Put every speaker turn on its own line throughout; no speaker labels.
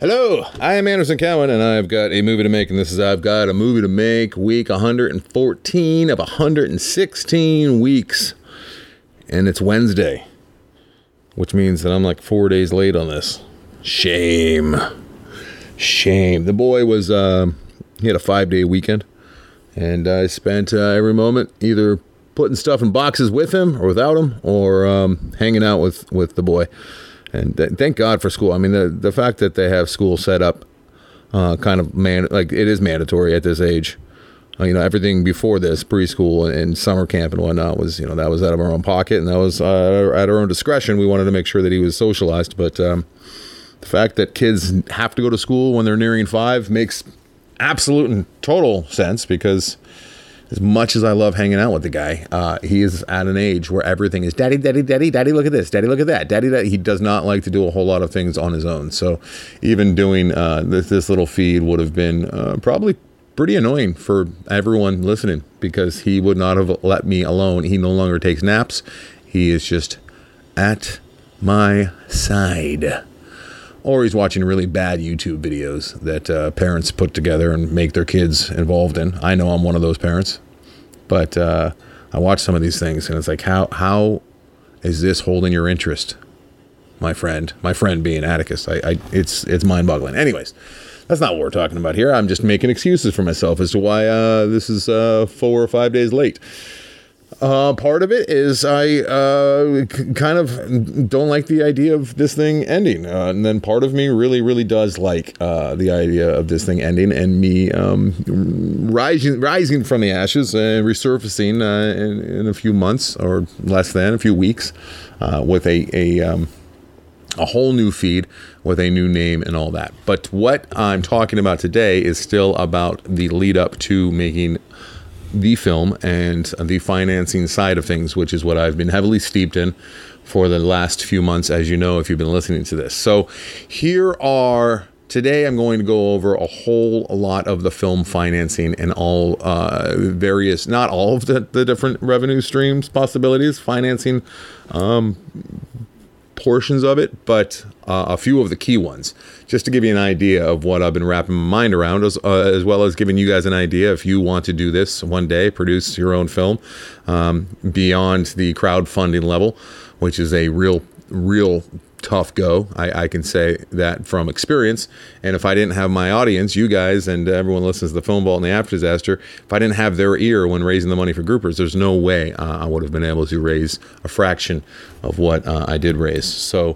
Hello, I am Anderson Cowan, and I've got a movie to make, and this is I've Got a Movie to Make, week 114 of 116 weeks, and it's Wednesday, which means that I'm like 4 days late on this. Shame. The boy was, he had a 5-day weekend, and I spent every moment either putting stuff in boxes with him or without him, or hanging out with the boy. And thank God for school. I mean, the fact that they have school set up kind of like it is mandatory at this age. Everything before this, preschool and summer camp and whatnot, was, that was out of our own pocket, and that was at our own discretion. We wanted to make sure that he was socialized. But the fact that kids have to go to school when they're nearing 5 makes absolute and total sense, because as much as I love hanging out with the guy, he is at an age where everything is daddy, daddy, daddy, daddy, look at this, daddy, look at that, daddy, daddy. He does not like to do a whole lot of things on his own. So even doing this little feed would have been probably pretty annoying for everyone listening, because he would not have let me alone. He no longer takes naps. He is just at my side. Or he's watching really bad YouTube videos that parents put together and make their kids involved in. I know I'm one of those parents. But I watch some of these things, and it's like, how is this holding your interest, my friend? My friend being Atticus. It's mind-boggling. Anyways, that's not what we're talking about here. I'm just making excuses for myself as to why this is 4 or 5 days late. Part of it is I kind of don't like the idea of this thing ending. And then part of me really, really does like the idea of this thing ending and me rising from the ashes and resurfacing in a few months, or less than a few weeks, with a whole new feed with a new name and all that. But what I'm talking about today is still about the lead up to making the film and the financing side of things, which is what I've been heavily steeped in for the last few months, as you know, if you've been listening to this. So today I'm going to go over a whole lot of the film financing and all various, not all of the different revenue streams, possibilities, financing portions of it, but a few of the key ones, just to give you an idea of what I've been wrapping my mind around, as well as giving you guys an idea if you want to do this one day, produce your own film beyond the crowdfunding level, which is a real tough go. I can say that from experience. And if I didn't have my audience, you guys and everyone listens to the Film Vault and the After Disaster, if I didn't have their ear when raising the money for groupers, there's no way I would have been able to raise a fraction of what I did raise. So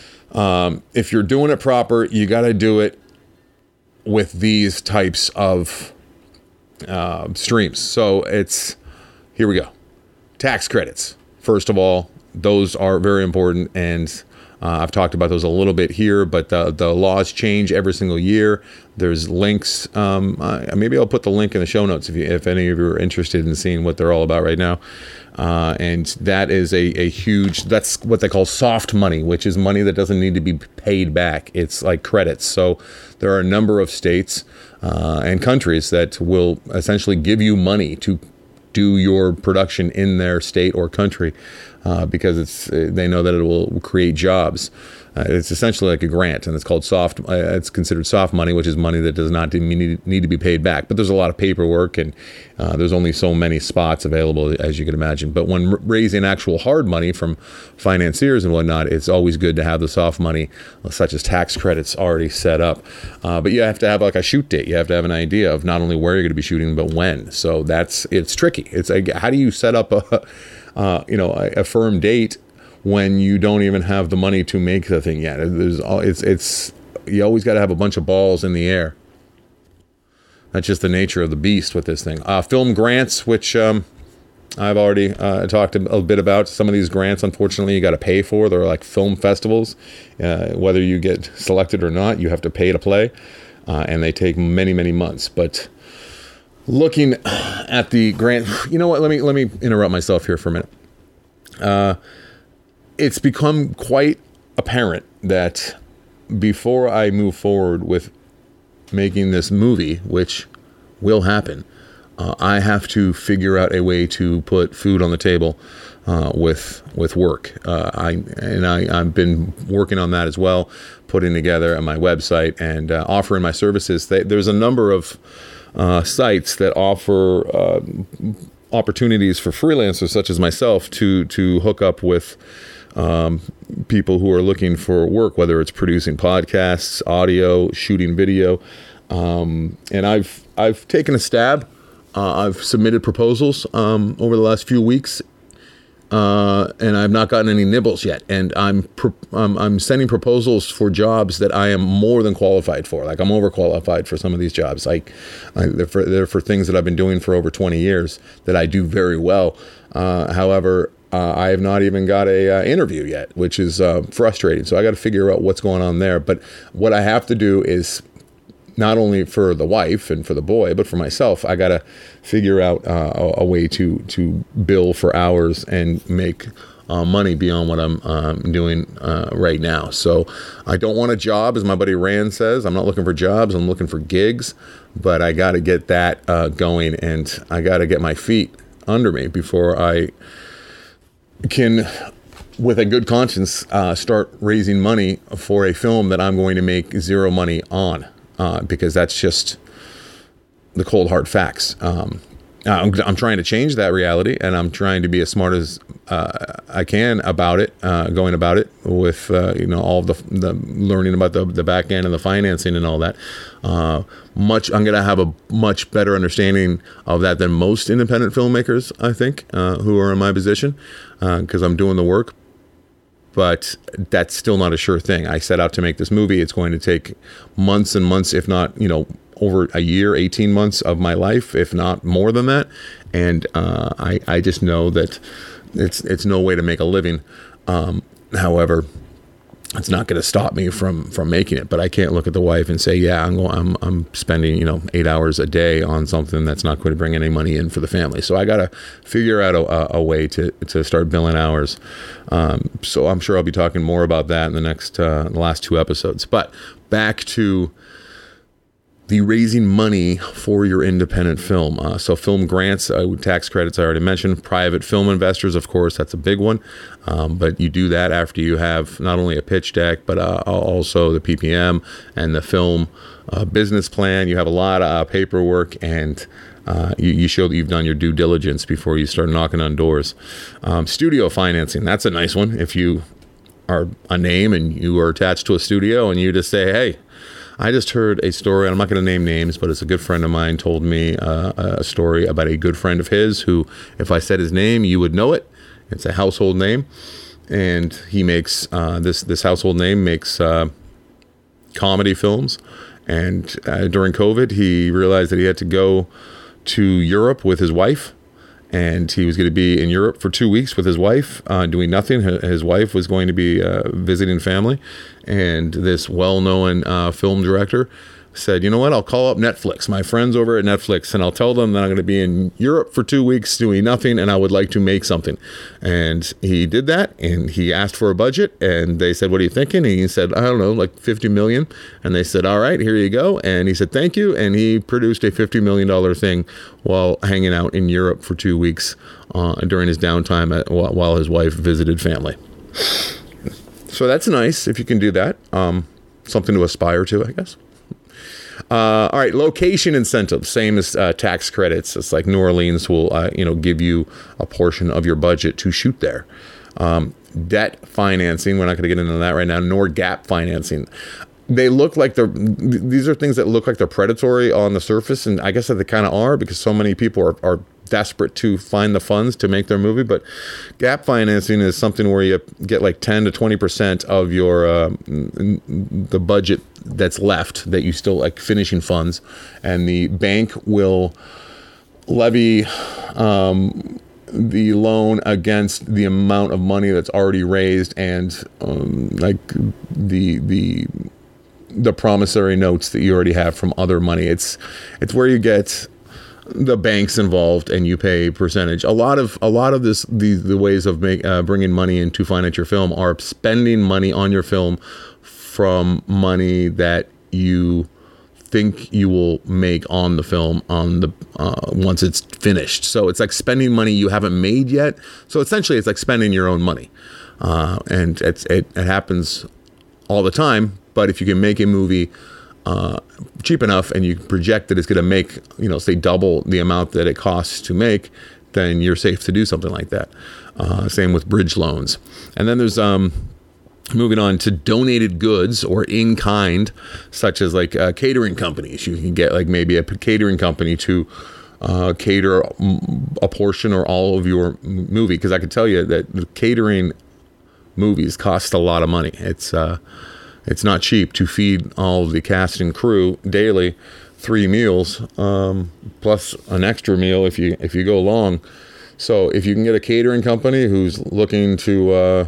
if you're doing it proper, you got to do it with these types of streams. So here we go. Tax credits. First of all, those are very important, and I've talked about those a little bit here, but the laws change every single year. There's links. Maybe I'll put the link in the show notes if any of you are interested in seeing what they're all about right now. And that is a huge, that's what they call soft money, which is money that doesn't need to be paid back. It's like credits. So there are a number of states and countries that will essentially give you money to do your production in their state or country, because they know that it will create jobs. It's essentially like a grant, and it's called soft. It's considered soft money, which is money that does not need to be paid back. But there's a lot of paperwork, and there's only so many spots available, as you can imagine. But when raising actual hard money from financiers and whatnot, it's always good to have the soft money, such as tax credits, already set up. But you have to have like a shoot date. You have to have an idea of not only where you're going to be shooting, but when. So it's tricky. It's like, how do you set up a firm date when you don't even have the money to make the thing yet? You always got to have a bunch of balls in the air. That's just the nature of the beast with this thing. Film grants, which I've already talked a bit about. Some of these grants, unfortunately, you got to pay for. They're like film festivals. Whether you get selected or not, you have to pay to play, and they take many, many months. But looking at the grant, you know what? Let me interrupt myself here for a minute. It's become quite apparent that before I move forward with making this movie, which will happen, I have to figure out a way to put food on the table with work. I've been working on that as well, putting together my website and offering my services. There's a number of sites that offer opportunities for freelancers such as myself to hook up with people who are looking for work, whether it's producing podcasts, audio, shooting video. And I've taken a stab. I've submitted proposals over the last few weeks, and I've not gotten any nibbles yet. And I'm sending proposals for jobs that I am more than qualified for. Like, I'm overqualified for some of these jobs. They're for things that I've been doing for over 20 years that I do very well. However, I have not even got a interview yet, which is frustrating. So I got to figure out what's going on there. But what I have to do is, not only for the wife and for the boy, but for myself, I got to figure out a way to bill for hours and make money beyond what I'm doing right now. So I don't want a job, as my buddy Rand says. I'm not looking for jobs. I'm looking for gigs. But I got to get that going, and I got to get my feet under me before I can, with a good conscience, start raising money for a film that I'm going to make zero money on. Because that's just the cold hard facts. I'm trying to change that reality, and I'm trying to be as smart as I can about it, going about it with all the learning about the back end and the financing and all that. I'm going to have a much better understanding of that than most independent filmmakers, I think, who are in my position, because I'm doing the work. But that's still not a sure thing. I set out to make this movie. It's going to take months and months, if not, over a year, 18 months of my life, if not more than that. And I just know that it's no way to make a living. However, it's not going to stop me from making it. But I can't look at the wife and say, yeah, I'm spending 8 hours a day on something that's not going to bring any money in for the family. So I got to figure out a way to start billing hours. So I'm sure I'll be talking more about that in the last 2 episodes. But back to the raising money for your independent film. So film grants, tax credits I already mentioned. Private film investors, of course, that's a big one. But you do that after you have not only a pitch deck, but also the PPM and the film business plan. You have a lot of paperwork, and you show that you've done your due diligence before you start knocking on doors. Studio financing, that's a nice one. If you are a name and you are attached to a studio and you just say, hey, I just heard a story, I'm not going to name names, but it's a good friend of mine told me a story about a good friend of his who, if I said his name, you would know it. It's a household name, and he makes, this household name makes comedy films. And during COVID, he realized that he had to go to Europe with his wife, and he was going to be in Europe for 2 weeks with his wife, doing nothing. His wife was going to be visiting family, and this well-known film director said, you know what, I'll call up Netflix, my friends over at Netflix, and I'll tell them that I'm going to be in Europe for 2 weeks doing nothing, and I would like to make something. And he did that, and he asked for a budget, and they said, what are you thinking? And he said, I don't know, like $50 million. And they said, all right, here you go. And he said, thank you. And he produced a $50 million thing while hanging out in Europe for 2 weeks during his downtime while his wife visited family. So that's nice if you can do that. Something to aspire to, I guess. All right, location incentives, same as tax credits. It's like New Orleans will, give you a portion of your budget to shoot there. Debt financing, we're not going to get into that right now, nor gap financing. They look like these are things that look like they're predatory on the surface, and I guess that they kind of are, because so many people are desperate to find the funds to make their movie. But gap financing is something where you get like 10 to 20% of your the budget that's left that you still like finishing funds, and the bank will levy the loan against the amount of money that's already raised, and like the promissory notes that you already have from other money. It's where you get the banks involved and you pay a percentage. A lot of the ways of bringing money in to finance your film are spending money on your film from money that you think you will make on the film on the once it's finished. So it's like spending money you haven't made yet. So essentially, it's like spending your own money, and it happens all the time. But if you can make a movie cheap enough and you project that it's going to make, say double the amount that it costs to make, then you're safe to do something like that. Same with bridge loans. And then there's moving on to donated goods or in kind, such as like catering companies. You can get like maybe a catering company to cater a portion or all of your movie. Because I could tell you that the catering movies cost a lot of money. It's not cheap to feed all of the cast and crew daily 3 meals, plus an extra meal if you go long. So if you can get a catering company who's looking to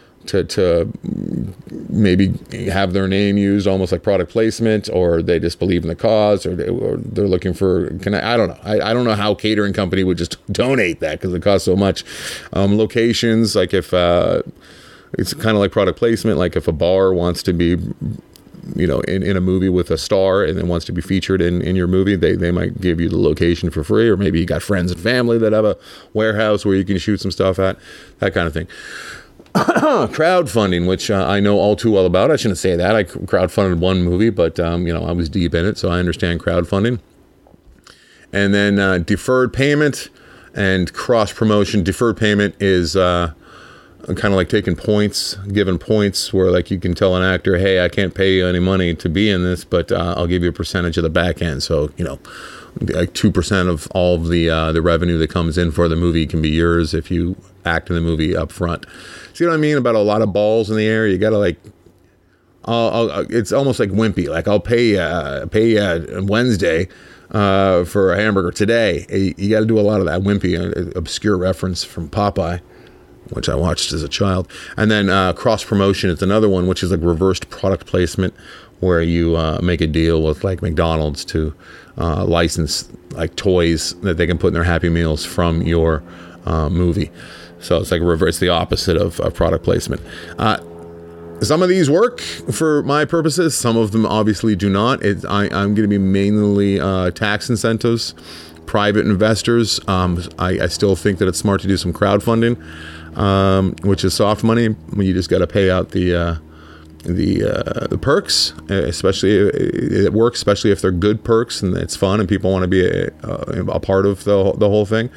maybe have their name used almost like product placement, or they just believe in the cause, or they're looking for, I don't know. I don't know how catering company would just donate that because it costs so much. Locations, like if it's kind of like product placement, like if a bar wants to be, in a movie with a star and then wants to be featured in your movie, they might give you the location for free, or maybe you got friends and family that have a warehouse where you can shoot some stuff at, that kind of thing. Crowdfunding, which I know all too well about. I shouldn't say that. I crowdfunded one movie, but I was deep in it, so I understand crowdfunding. And then deferred payment and cross promotion. Deferred payment is kind of like taking points, giving points where like you can tell an actor, hey, I can't pay you any money to be in this, but I'll give you a percentage of the back end. So, like 2% of all of the revenue that comes in for the movie can be yours if you act in the movie up front. See what I mean about a lot of balls in the air? You got to like, it's almost like wimpy. Like I'll pay you Wednesday for a hamburger today. You got to do a lot of that wimpy, obscure reference from Popeye, which I watched as a child. And then cross promotion is another one, which is like reversed product placement, where you make a deal with like McDonald's to license like toys that they can put in their Happy Meals from your movie. So it's like reverse, the opposite of product placement. Some of these work for my purposes. Some of them obviously do not. I'm going to be mainly tax incentives, private investors. I still think that it's smart to do some crowdfunding, which is soft money. You just got to pay out the perks, especially it works, especially if they're good perks and it's fun and people want to be a part of the whole thing.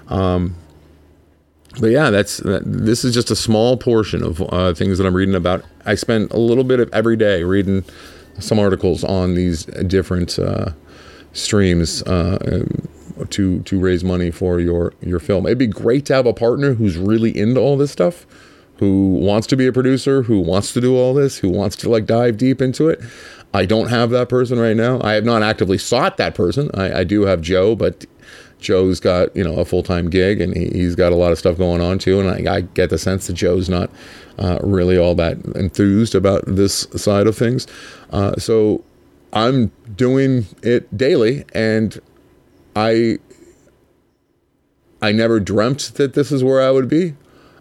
But yeah, this is just a small portion of things that I'm reading about. I spend a little bit of every day reading some articles on these different streams to raise money for your film. It'd be great to have a partner who's really into all this stuff, who wants to be a producer, who wants to do all this, who wants to like dive deep into it. I don't have that person right now. I have not actively sought that person. I do have Joe, but Joe's got, a full-time gig and he's got a lot of stuff going on too. And I get the sense that Joe's not really all that enthused about this side of things. So I'm doing it daily, and I never dreamt that this is where I would be.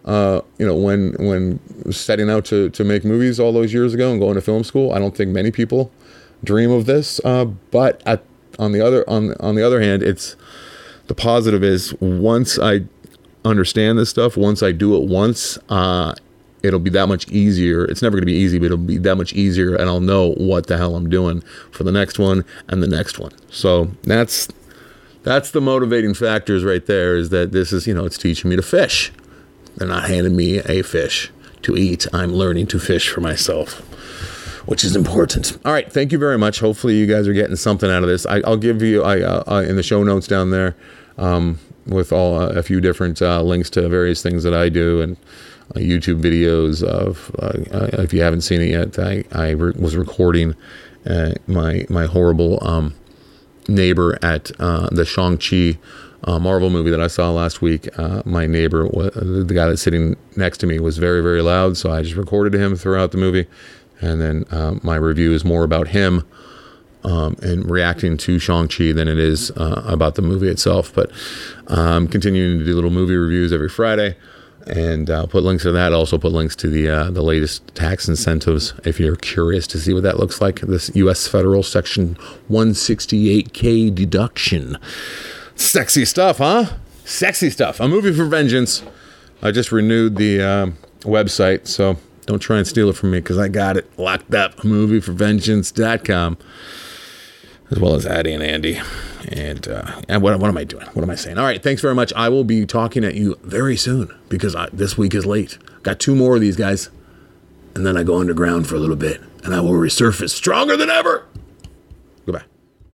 When setting out to make movies all those years ago and going to film school, I don't think many people dream of this. But on the other hand, it's the positive is once I understand this stuff, once I do it once, it'll be that much easier. It's never going to be easy, but it'll be that much easier, and I'll know what the hell I'm doing for the next one and the next one. So that's the motivating factors right there. Is that this is it's teaching me to fish. They're not handing me a fish to eat. I'm learning to fish for myself, which is important. All right. Thank you very much. Hopefully you guys are getting something out of this. I'll give you in the show notes down there with a few different links to various things that I do and YouTube videos of, if you haven't seen it yet, I was recording my horrible neighbor at the Shang-Chi Marvel movie that I saw last week. My neighbor, the guy that's sitting next to me, was very, very loud, so I just recorded him throughout the movie. And then my review is more about him and reacting to Shang-Chi than it is about the movie itself. But I'm continuing to do little movie reviews every Friday. And I'll put links to that. I'll also put links to the latest tax incentives if you're curious to see what that looks like. This U.S. Federal Section 168K deduction. Sexy stuff, huh? Sexy stuff. A Movie for Vengeance. I just renewed the website, so don't try and steal it from me because I got it locked up. movieforvengeance.com, as well as Addie and Andy. And what am I doing? What am I saying? All right, thanks very much. I will be talking at you very soon because this week is late. Got 2 more of these guys, and then I go underground for a little bit, and I will resurface stronger than ever.